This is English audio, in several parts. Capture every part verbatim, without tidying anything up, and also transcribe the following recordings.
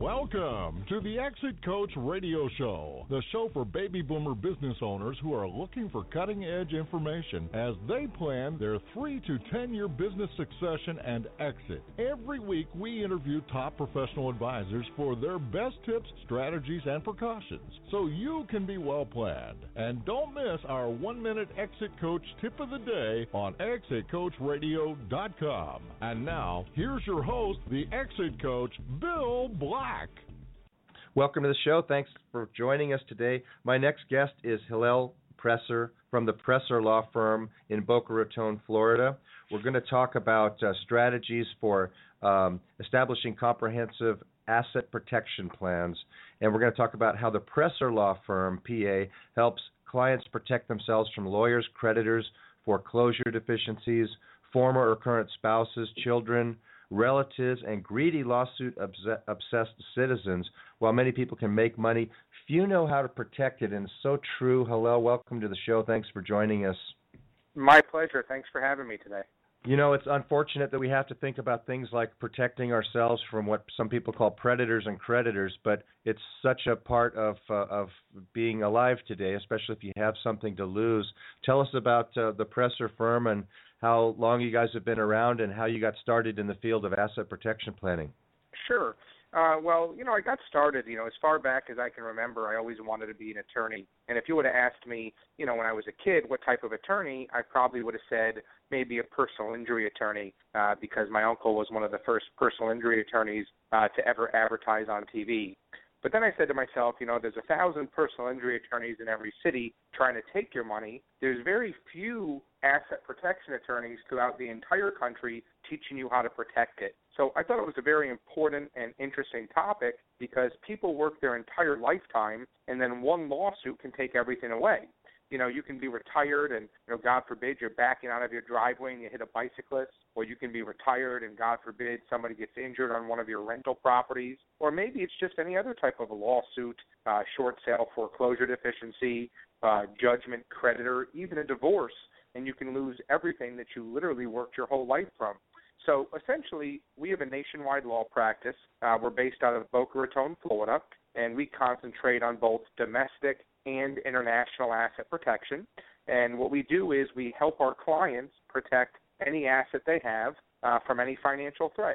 Welcome to the Exit Coach Radio Show, the show for baby boomer business owners who are looking for cutting-edge information as they plan their three to ten-year business succession and exit. Every week, we interview top professional advisors for their best tips, strategies, and precautions, so you can be well-planned. And don't miss our one-minute Exit Coach tip of the day on exit coach radio dot com. And now, here's your host, the Exit Coach, Bill Black. Welcome to the show. Thanks for joining us today. My next guest is Hillel Presser from the Presser Law Firm in Boca Raton, Florida. We're going to talk about uh, strategies for um, establishing comprehensive asset protection plans, and we're going to talk about how the Presser Law Firm, P A, helps clients protect themselves from lawyers, creditors, foreclosure deficiencies, former or current spouses, children, relatives, and greedy lawsuit-obsessed citizens. While many people can make money, few know how to protect it, and it's so true. Hello, welcome to the show. Thanks for joining us. My pleasure. Thanks for having me today. You know, it's unfortunate that we have to think about things like protecting ourselves from what some people call predators and creditors, but it's such a part of uh, of being alive today, especially if you have something to lose. Tell us about uh, the Presser firm and how long you guys have been around and how you got started in the field of asset protection planning. Sure. Uh, well, you know, I got started, you know, as far back as I can remember, I always wanted to be an attorney. And if you would have asked me, you know, when I was a kid, what type of attorney, I probably would have said maybe a personal injury attorney uh, because my uncle was one of the first personal injury attorneys uh, to ever advertise on T V. But then I said to myself, you know, there's a thousand personal injury attorneys in every city trying to take your money. There's very few asset protection attorneys throughout the entire country teaching you how to protect it. So I thought it was a very important and interesting topic because people work their entire lifetime and then one lawsuit can take everything away. You know, you can be retired and, you know, God forbid, you're backing out of your driveway and you hit a bicyclist, or you can be retired and, God forbid, somebody gets injured on one of your rental properties, or maybe it's just any other type of a lawsuit, uh, short sale foreclosure deficiency, uh, judgment, creditor, even a divorce, and you can lose everything that you literally worked your whole life from. So essentially, we have a nationwide law practice. Uh, we're based out of Boca Raton, Florida, and we concentrate on both domestic and international asset protection. And what we do is we help our clients protect any asset they have uh, from any financial threat.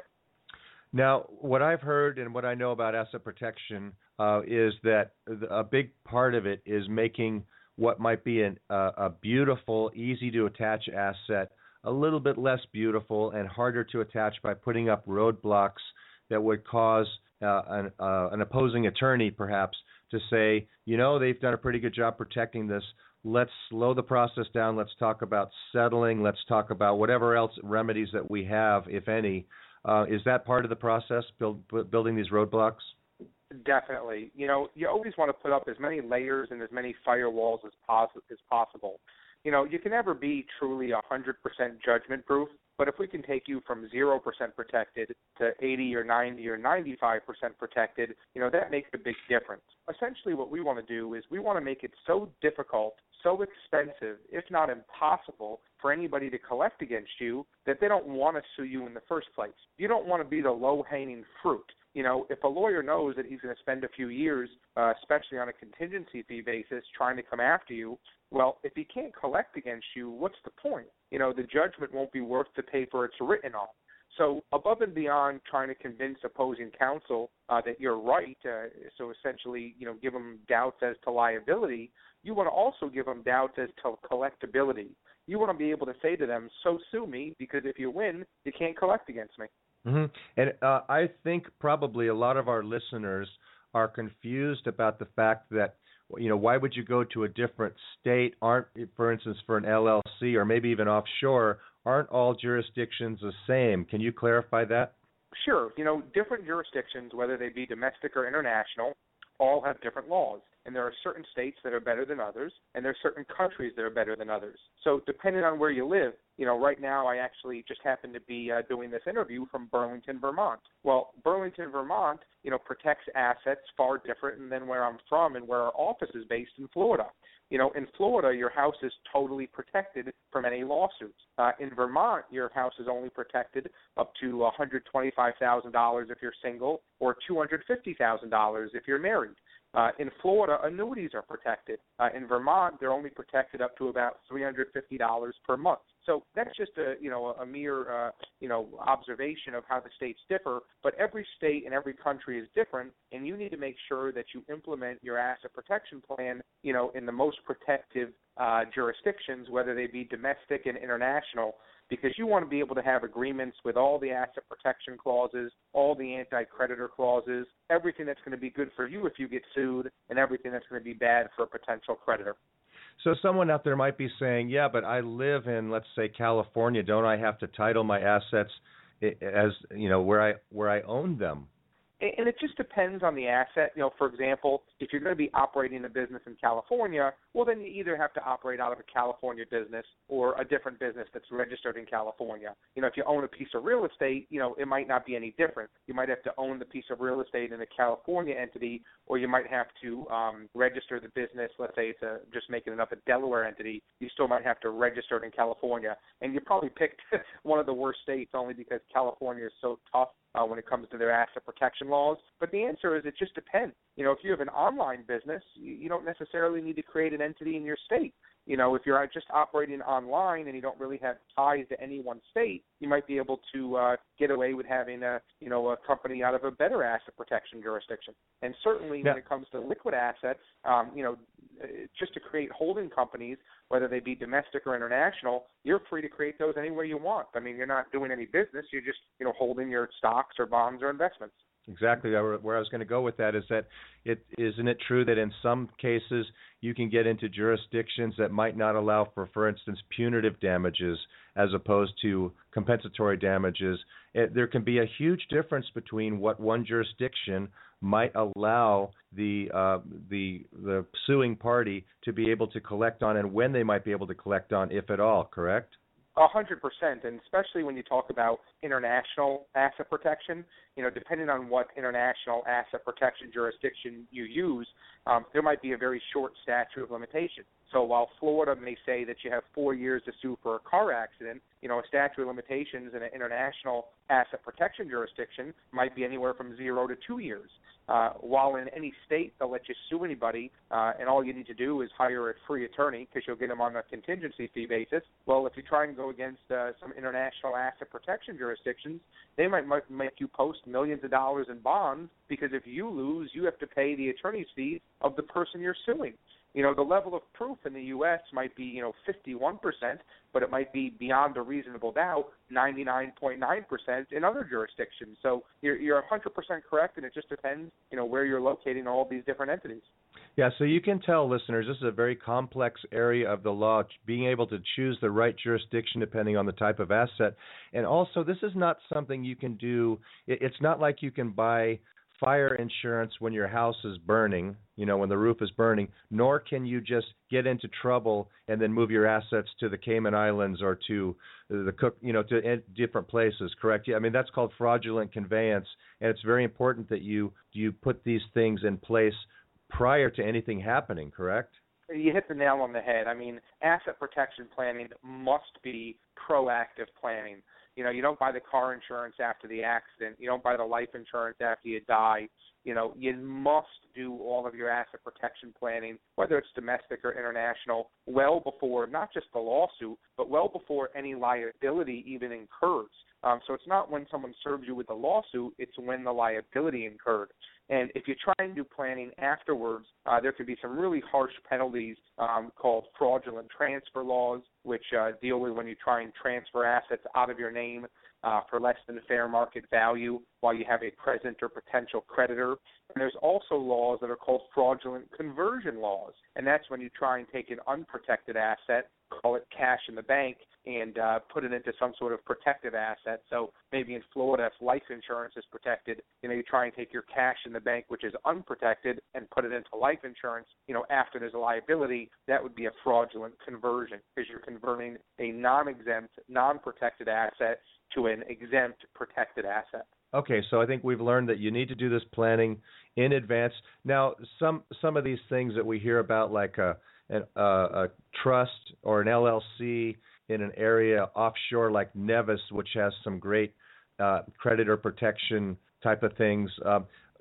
Now, what I've heard and what I know about asset protection uh, is that a big part of it is making what might be an, uh, a beautiful, easy-to-attach asset a little bit less beautiful and harder to attach by putting up roadblocks that would cause uh, an, uh, an opposing attorney, perhaps, to say, you know, they've done a pretty good job protecting this. Let's slow the process down. Let's talk about settling. Let's talk about whatever else remedies that we have, if any. Uh, is that part of the process, build, building these roadblocks? Definitely. You know, you always want to put up as many layers and as many firewalls as, pos- as possible. You know, you can never be truly one hundred percent judgment-proof, but if we can take you from zero percent protected to eighty or ninety or ninety-five percent protected, you know, that makes a big difference. Essentially what we want to do is we want to make it so difficult, so expensive, if not impossible, for anybody to collect against you that they don't want to sue you in the first place. You don't want to be the low-hanging fruit. You know, if a lawyer knows that he's going to spend a few years, uh, especially on a contingency fee basis, trying to come after you, well, if he can't collect against you, what's the point? You know, the judgment won't be worth the paper it's written on. So above and beyond trying to convince opposing counsel uh, that you're right, uh, so essentially, you know, give them doubts as to liability, you want to also give them doubts as to collectability. You want to be able to say to them, so sue me, because if you win, you can't collect against me. Mm-hmm. And uh, I think probably a lot of our listeners are confused about the fact that, you know, why would you go to a different state? Aren't, for instance, for an L L C or maybe even offshore, aren't all jurisdictions the same? Can you clarify that? Sure. You know, different jurisdictions, whether they be domestic or international, all have different laws. And there are certain states that are better than others, and there are certain countries that are better than others. So depending on where you live, You know, right now I actually just happen to be uh, doing this interview from Burlington, Vermont. Well, Burlington, Vermont, you know, protects assets far different than where I'm from and where our office is based in Florida. You know, in Florida, your house is totally protected from any lawsuits. Uh, in Vermont, your house is only protected up to one hundred twenty-five thousand dollars if you're single or two hundred fifty thousand dollars if you're married. Uh, in Florida, annuities are protected. Uh, in Vermont, they're only protected up to about three hundred fifty dollars per month. So that's just a you know a mere uh, you know observation of how the states differ. But every state and every country is different, and you need to make sure that you implement your asset protection plan you know in the most protective uh, jurisdictions, whether they be domestic and international, because you want to be able to have agreements with all the asset protection clauses, all the anti-creditor clauses, everything that's going to be good for you if you get sued, and everything that's going to be bad for a potential creditor. So someone out there might be saying, yeah, but I live in, let's say, California. Don't I have to title my assets as, you know, where I where I own them? And it just depends on the asset. You know, for example, if you're going to be operating a business in California, well, then you either have to operate out of a California business or a different business that's registered in California. You know, if you own a piece of real estate, you know, it might not be any different. You might have to own the piece of real estate in a California entity, or you might have to um, register the business. Let's say it's a, just making it up, a Delaware entity. You still might have to register it in California. And you probably picked one of the worst states only because California is so tough Uh, when it comes to their asset protection laws. But the answer is it just depends. You know, if you have an online business, you, you don't necessarily need to create an entity in your state. You know, if you're just operating online and you don't really have ties to any one state, you might be able to uh, get away with having a, you know, a company out of a better asset protection jurisdiction. And certainly yeah. when it comes to liquid assets, um, you know, just to create holding companies, whether they be domestic or international, you're free to create those anywhere you want. I mean, you're not doing any business. You're just, you know, holding your stocks or bonds or investments. Exactly. Where I was going to go with that is that it isn't it true that in some cases you can get into jurisdictions that might not allow for, for instance, punitive damages as opposed to compensatory damages. It, there can be a huge difference between what one jurisdiction might allow the uh, the the suing party to be able to collect on and when they might be able to collect on, if at all. Correct? A hundred percent, and especially when you talk about international asset protection, you know, depending on what international asset protection jurisdiction you use, um, there might be a very short statute of limitation. So while Florida may say that you have four years to sue for a car accident, you know, a statute of limitations in an international asset protection jurisdiction might be anywhere from zero to two years. Uh, while in any state they'll let you sue anybody, uh, and all you need to do is hire a free attorney because you'll get them on a contingency fee basis. Well, if you try and go against uh, some international asset protection jurisdictions, they might, might make you post millions of dollars in bonds because if you lose, you have to pay the attorney's fees of the person you're suing. You know, the level of proof in the U S might be, you know, fifty-one percent, but it might be beyond a reasonable doubt ninety-nine point nine percent in other jurisdictions. So you're, you're one hundred percent correct, and it just depends, you know, where you're locating all these different entities. Yeah, so you can tell, listeners, this is a very complex area of the law, being able to choose the right jurisdiction depending on the type of asset. And also, this is not something you can do. It's not like you can buy fire insurance when your house is burning, you know, when the roof is burning, nor can you just get into trouble and then move your assets to the Cayman Islands or to the Cook, you know, to different places, correct? Yeah, I mean, that's called fraudulent conveyance, and it's very important that you you put these things in place prior to anything happening, correct? You hit the nail on the head. I mean, asset protection planning must be proactive planning. You know, you don't buy the car insurance after the accident. You don't buy the life insurance after you die. You know, you must do all of your asset protection planning, whether it's domestic or international, well before not just the lawsuit, but well before any liability even incurs. Um, so it's not when someone serves you with a lawsuit, it's when the liability incurred. And if you try and do planning afterwards, uh, there could be some really harsh penalties um, called fraudulent transfer laws, which uh, deal with when you try and transfer assets out of your name uh, for less than fair market value while you have a present or potential creditor. And there's also laws that are called fraudulent conversion laws, and that's when you try and take an unprotected asset, call it cash in the bank, and uh, put it into some sort of protected asset. So maybe in Florida, if life insurance is protected, you know, you try and take your cash in the bank, which is unprotected, and put it into life insurance, you know, after there's a liability. That would be a fraudulent conversion because you're converting a non-exempt, non-protected asset to an exempt protected asset. Okay, so I think we've learned that you need to do this planning in advance. Now, some some of these things that we hear about, like a, an, uh, a trust or an L L C in an area offshore like Nevis, which has some great uh, creditor protection type of things, um,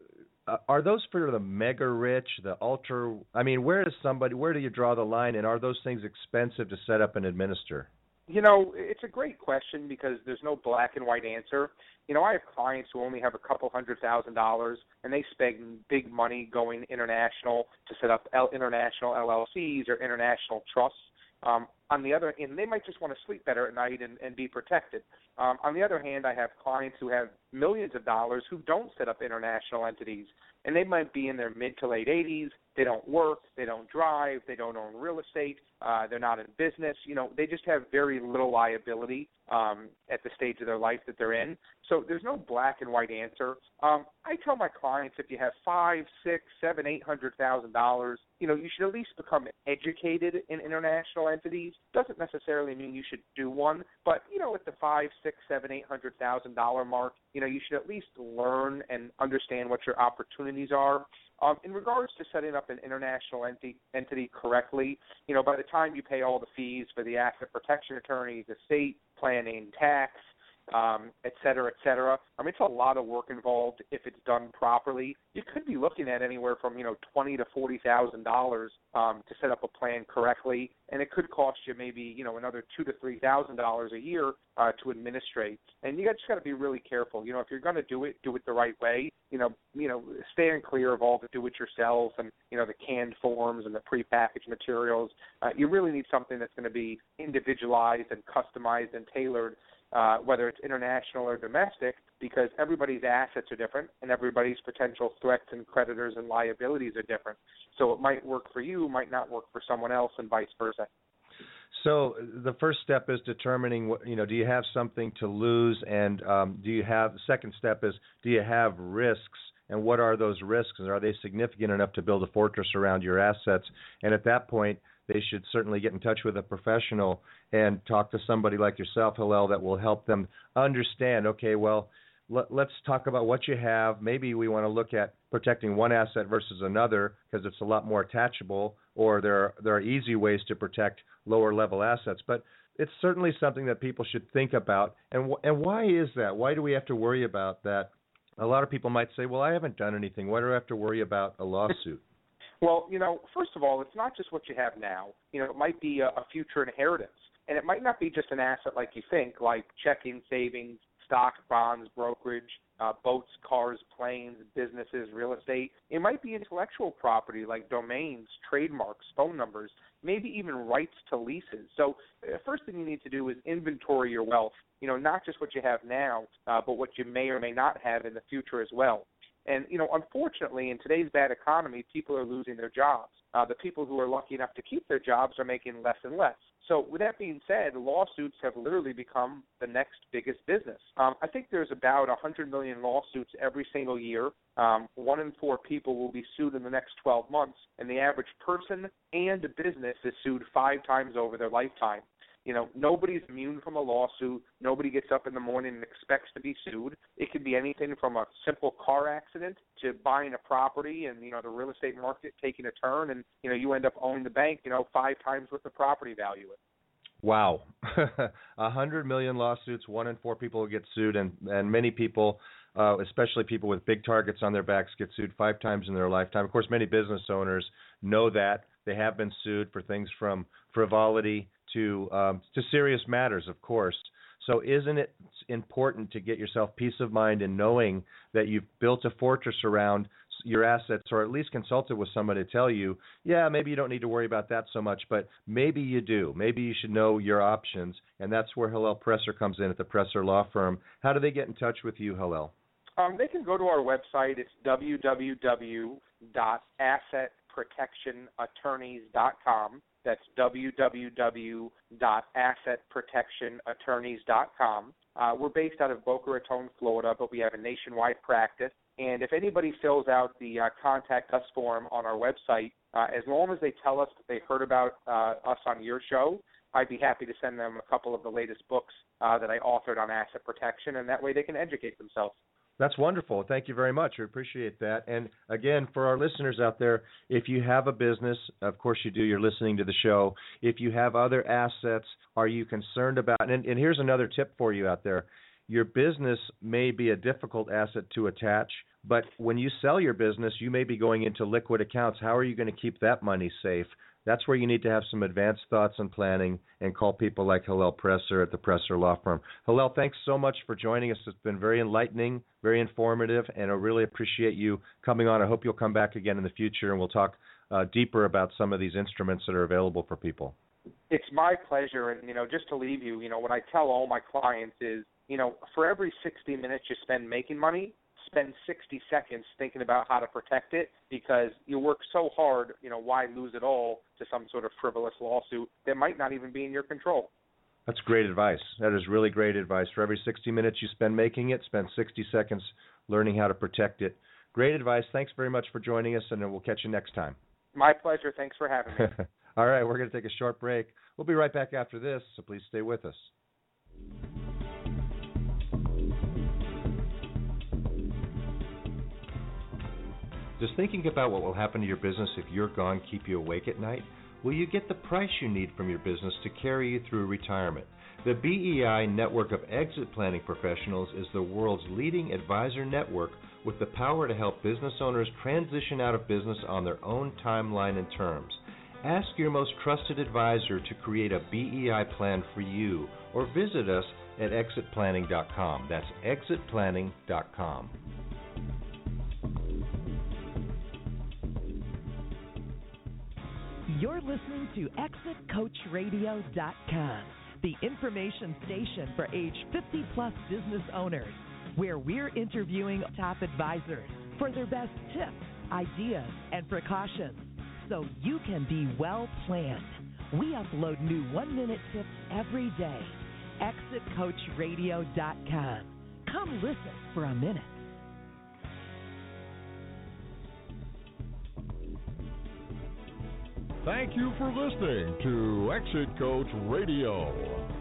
are those for the mega rich, the ultra? I mean, where does somebody, where do you draw the line, and are those things expensive to set up and administer? You know, it's a great question because there's no black and white answer. You know, I have clients who only have a couple hundred thousand dollars, and they spend big money going international to set up L- international L L Cs or international trusts. Um, on the other hand, they might just want to sleep better at night and, and be protected. Um, on the other hand, I have clients who have millions of dollars who don't set up international entities, and they might be in their mid to late eighties. They don't work, they don't drive, they don't own real estate, uh, they're not in business. You know, they just have very little liability um, at the stage of their life that they're in. So there's no black and white answer. Um, I tell my clients if you have five, six, seven, eight hundred thousand dollars, you know, you should at least become educated in international entities. Doesn't necessarily mean you should do one, but you know, at the five, six, seven, eight hundred thousand dollar mark, you know, you should at least learn and understand what your opportunities are. Um, in regards to setting up an international enti- entity correctly, you know, by the time you pay all the fees for the asset protection attorneys, estate planning, tax, um, et cetera, et cetera, I mean, it's a lot of work involved if it's done properly. You could be looking at anywhere from, you know, twenty to forty thousand dollars um, to set up a plan correctly, and it could cost you maybe, you know, another two to three thousand dollars a year uh, to administrate. And you just got to be really careful. You know, if you're going to do it, do it the right way. You know, you know, staying clear of all the do-it-yourself and, you know, the canned forms and the prepackaged materials. Uh, you really need something that's going to be individualized and customized and tailored, uh, whether it's international or domestic, because everybody's assets are different and everybody's potential threats and creditors and liabilities are different. So it might work for you, might not work for someone else, and vice versa. So the first step is determining what, you know, do you have something to lose, and um, do you have, the second step is, do you have risks, and what are those risks, and are they significant enough to build a fortress around your assets? And at that point, they should certainly get in touch with a professional and talk to somebody like yourself, Hillel, that will help them understand, okay, well, let, let's talk about what you have. Maybe we want to look at protecting one asset versus another because it's a lot more attachable, or there are, there are easy ways to protect lower-level assets. But it's certainly something that people should think about. And and why is that? Why do we have to worry about that? A lot of people might say, well, I haven't done anything. Why do I have to worry about a lawsuit? Well, you know, first of all, it's not just what you have now. You know, it might be a, a future inheritance. And it might not be just an asset like you think, like checking, savings, stock, bonds, brokerage, uh, boats, cars, planes, businesses, real estate. It might be intellectual property like domains, trademarks, phone numbers, maybe even rights to leases. So the uh, first thing you need to do is inventory your wealth, you know, not just what you have now, uh, but what you may or may not have in the future as well. And, you know, unfortunately, in today's bad economy, people are losing their jobs. Uh, the people who are lucky enough to keep their jobs are making less and less. So with that being said, lawsuits have literally become the next biggest business. Um, I think there's about one hundred million lawsuits every single year. Um, one in four people will be sued in the next twelve months, and the average person and business is sued five times over their lifetime. You know, nobody's immune from a lawsuit. Nobody gets up in the morning and expects to be sued. It could be anything from a simple car accident to buying a property and, you know, the real estate market taking a turn, and, you know, you end up owning the bank, you know, five times what the property value is. Wow. A hundred million lawsuits, one in four people will get sued, and, and many people, uh, especially people with big targets on their backs, get sued five times in their lifetime. Of course, many business owners know that. They have been sued for things from frivolity to um, to serious matters, of course. So isn't it important to get yourself peace of mind in knowing that you've built a fortress around your assets, or at least consulted with somebody to tell you, yeah, maybe you don't need to worry about that so much, but maybe you do. Maybe you should know your options, and that's where Hillel Presser comes in at the Presser Law Firm. How do they get in touch with you, Hillel? Um, they can go to our website. It's w w w dot asset protection attorneys dot com. That's w w w dot asset protection attorneys dot com. Uh, we're based out of Boca Raton, Florida, but we have a nationwide practice. And if anybody fills out the uh, Contact Us form on our website, uh, as long as they tell us that they heard about uh, us on your show, I'd be happy to send them a couple of the latest books uh, that I authored on asset protection, and that way they can educate themselves. That's wonderful. Thank you very much. We appreciate that. And again, for our listeners out there, if you have a business, of course you do, you're listening to the show. If you have other assets, are you concerned about, and, and here's another tip for you out there. Your business may be a difficult asset to attach, but when you sell your business, you may be going into liquid accounts. How are you going to keep that money safe? That's where you need to have some advanced thoughts and planning and call people like Hillel Presser at the Presser Law Firm. Hillel, thanks so much for joining us. It's been very enlightening, very informative, and I really appreciate you coming on. I hope you'll come back again in the future, and we'll talk uh, deeper about some of these instruments that are available for people. It's my pleasure, and, you know, just to leave you, you know, what I tell all my clients is, you know, for every sixty minutes you spend making money, spend sixty seconds thinking about how to protect it, because you work so hard, you know, why lose it all to some sort of frivolous lawsuit that might not even be in your control? That's great advice. That is really great advice. For every sixty minutes you spend making it, spend sixty seconds learning how to protect it. Great advice. Thanks very much for joining us, and we'll catch you next time. My pleasure. Thanks for having me. All right, we're going to take a short break. We'll be right back after this, so please stay with us. Does thinking about what will happen to your business if you're gone keep you awake at night? Will you get the price you need from your business to carry you through retirement? The B E I Network of Exit Planning Professionals is the world's leading advisor network with the power to help business owners transition out of business on their own timeline and terms. Ask your most trusted advisor to create a B E I plan for you, or visit us at exit planning dot com. That's exit planning dot com. You're listening to exit coach radio dot com, the information station for age fifty plus business owners, where we're interviewing top advisors for their best tips, ideas, and precautions, so you can be well planned. We upload new one-minute tips every day. exit coach radio dot com. Come listen for a minute. Thank you for listening to Exit Coach Radio.